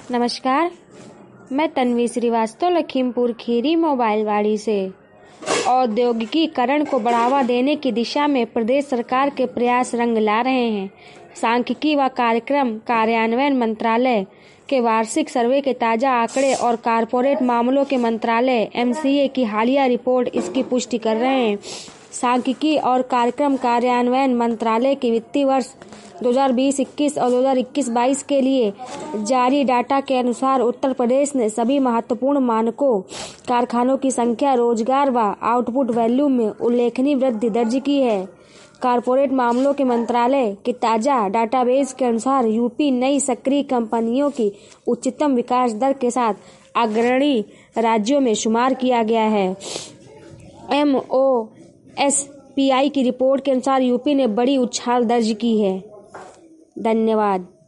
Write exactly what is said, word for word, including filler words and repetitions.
नमस्कार, मैं तन्वी श्रीवास्तव लखीमपुर खीरी मोबाइल वाड़ी से। औद्योगिकीकरण को बढ़ावा देने की दिशा में प्रदेश सरकार के प्रयास रंग ला रहे हैं। सांख्यिकी व कार्यक्रम कार्यान्वयन मंत्रालय के वार्षिक सर्वे के ताज़ा आंकड़े और कारपोरेट मामलों के मंत्रालय एम सी ए की हालिया रिपोर्ट इसकी पुष्टि कर रहे हैं। सांख्यिकी और कार्यक्रम कार्यान्वयन मंत्रालय के वित्तीय वर्ष दो हज़ार बीस इक्कीस और दो हज़ार इक्कीस बाईस के लिए जारी डाटा के अनुसार उत्तर प्रदेश ने सभी महत्वपूर्ण मानकों, कारखानों की संख्या, रोजगार व आउटपुट वैल्यू में उल्लेखनीय वृद्धि दर्ज की है। कारपोरेट मामलों के मंत्रालय के ताज़ा डाटाबेस के अनुसार यूपी नई सक्रिय कंपनियों की उच्चतम विकास दर के साथ अग्रणी राज्यों में शुमार किया गया है। M O S P I की रिपोर्ट के अनुसार यूपी ने बड़ी उछाल दर्ज की है। धन्यवाद।